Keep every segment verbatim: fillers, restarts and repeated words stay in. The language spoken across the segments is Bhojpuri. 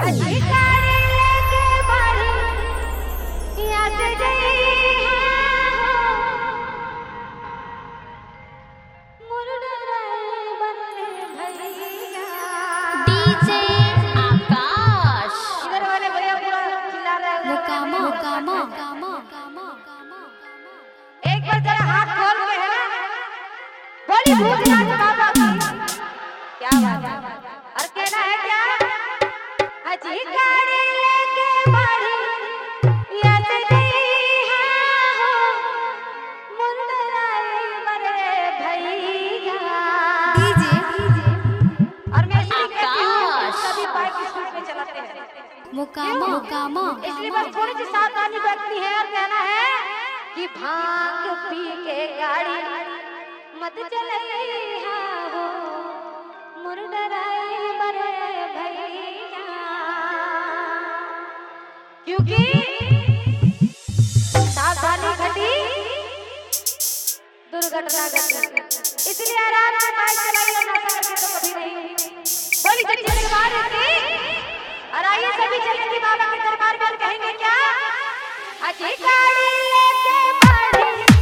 भूतनाथ बाबा की क्या बात है। और कहना है क्या, हजी गाड़ी लेके बाड़ी याद गई हो मुंडराए मरे भैया डीजे। और मैं इसलिए कहती हूं सभी बाइक स्पीड में चलाते हैं मुकामा मुकामा, इसलिए बस थोड़ी सी सावधानी बरतनी है। और कहना है कि भांग पी के गाड़ी मत चलैया हो मुर्डराए मरे भैया, क्योंकि सावधानी घटी दुर्घटना घटी। इसलिए आराम से बाइक चलाइए, नशा करके तो कभी नहीं। बोली सच्ची दरबार की। और आइए सभी चलेंगे बाबा के दरबार में। कहेंगे क्या, अजी गाड़ी लेके बाड़ी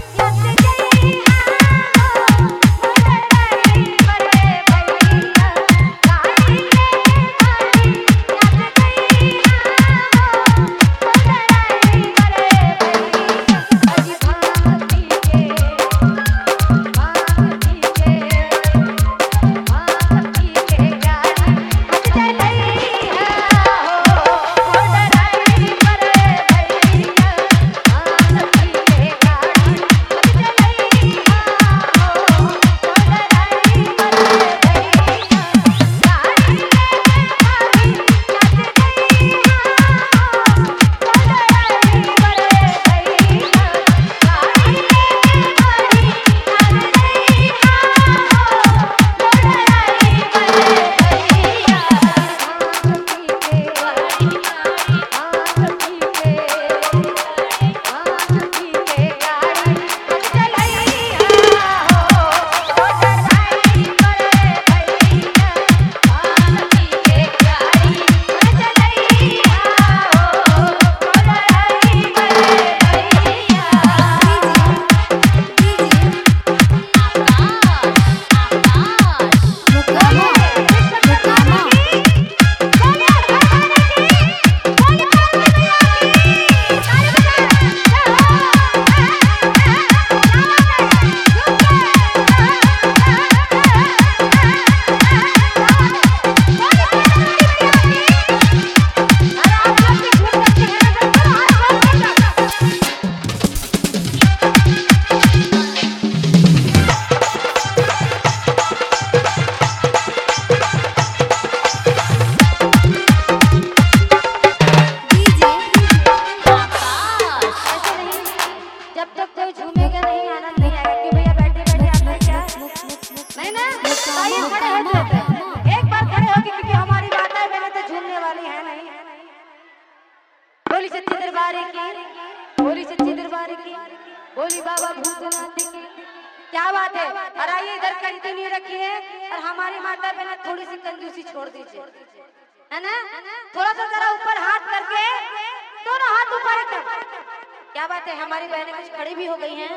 बोली बाबा भूतनाथ की। क्या बात है। और आइए इधर कंटिन्यू रखिए। और हमारी माता बहन थोड़ी सी कंजूसी छोड़ दीजिए, है ना। थोड़ा सा जरा ऊपर हाथ करके, दोनों हाथ ऊपर एकदम। क्या बात है, हमारी बहनें कुछ खड़ी भी हो गई हैं।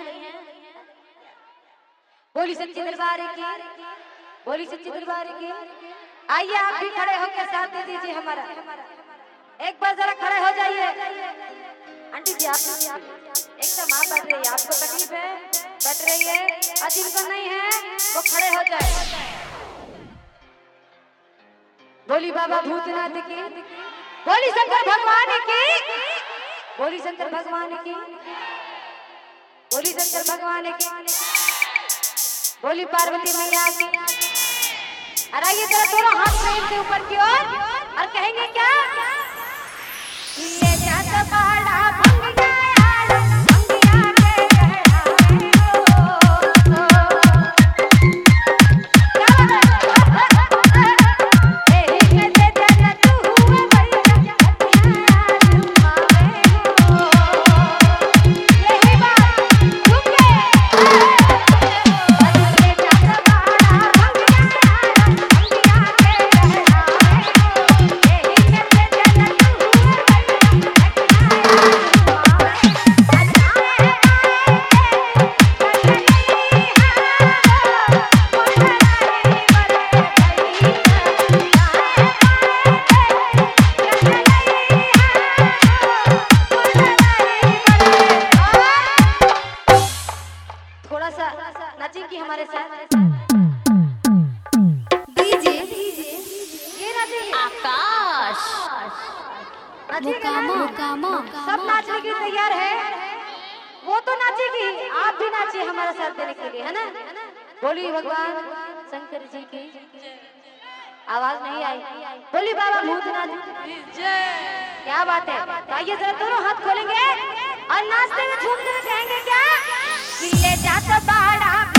बोली सच्ची दरबार की, बोली सच्ची दरबार की। आइए आप भी खड़े होकर साथ दे दीजिए हमारा। एक बार जरा खड़े हो जाइए। आंटी जी आप एकदम आप बैठ रही है, आपको तकलीफ है बैठ रही है, और जिनको नहीं है वो खड़े हो जाए। बोली बाबा भूतनाथ की, बोली शंकर भगवान की, बोली शंकर भगवान की, बोली शंकर भगवान की, बोली पार्वती मैया की। और आइए जरा दोनों हाथ प्रेम से ऊपर की ओर। और, और कहेंगे क्या, ये जाता बाड़ा भंग गया सब नाचने के लिए तैयार है। वो तो नाचेगी, आप भी नाचिए हमारा साथ देने के लिए, है ना। बोली भगवान शंकर जी की आवाज नहीं आई। बोली बाबा भूतनाथ जय। क्या बात है। तो आइए जरा दोनों हाथ खोलेंगे और नाचते हुए झूमते हुए कहेंगे क्या, ले जाता बाड़ा